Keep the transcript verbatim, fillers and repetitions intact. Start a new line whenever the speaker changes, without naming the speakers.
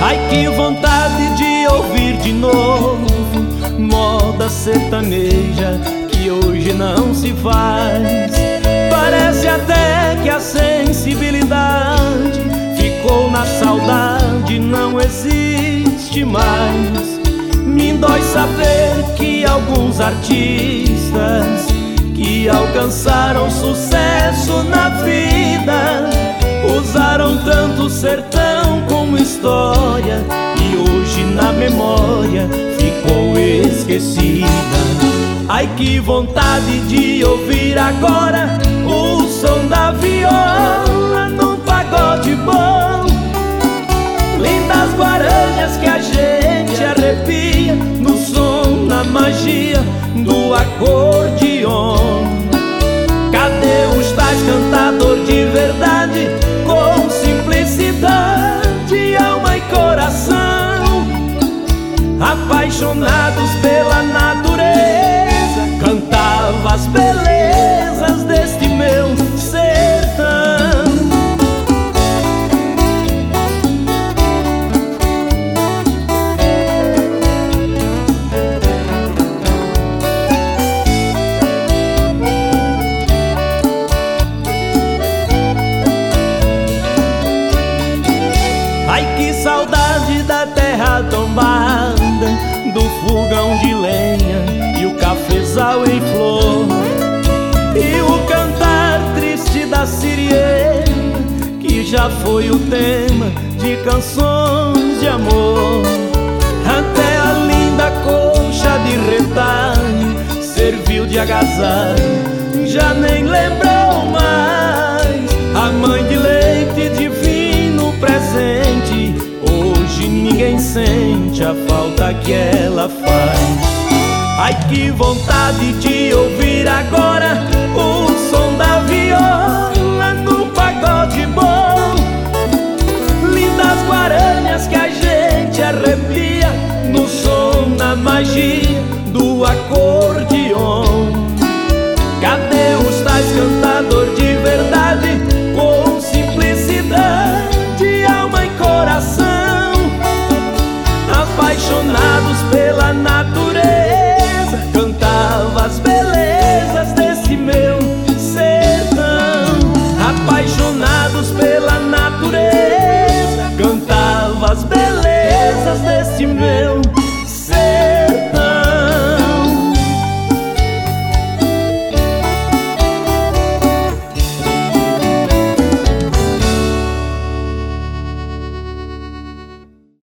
Ai, que vontade de ouvir de novo moda sertaneja que hoje não se faz. Parece até que a sensibilidade ficou na saudade, não existe mais. Me dói saber que alguns artistas que alcançaram sucesso na vida usaram tanto o sertão como história e hoje na memória ficou esquecida. Ai, que vontade de ouvir agora o som da viola num pagode bom. Lindas guaranhas que a gente arrepia no som, na magia do acordeon. Cadê os tais cantador de verdade, com simplicidade, alma e coração, apaixonados pela natureza, cantava as belezas deste meu sertão. Ai, que saudade da terra tombada, do fogão de lenha e o cafezal em flor, e o cantar triste da siriema, que já foi o tema de canções de amor. Até a linda colcha de retalho serviu de agasalho, já nem lembrou mais. A mãe de leite divino presente, hoje ninguém sente a falta que ela faz. Ai, que vontade de ouvir agora o som da viola num pagode bom. Lindas guaranhas que a gente arrepia no som, na magia do acordeon. Cadê os tais cantador de verdade, com simplicidade, alma e coração, apaixonados pela natureza, cantava as belezas desse meu sertão. Apaixonados pela natureza, cantava as belezas desse meu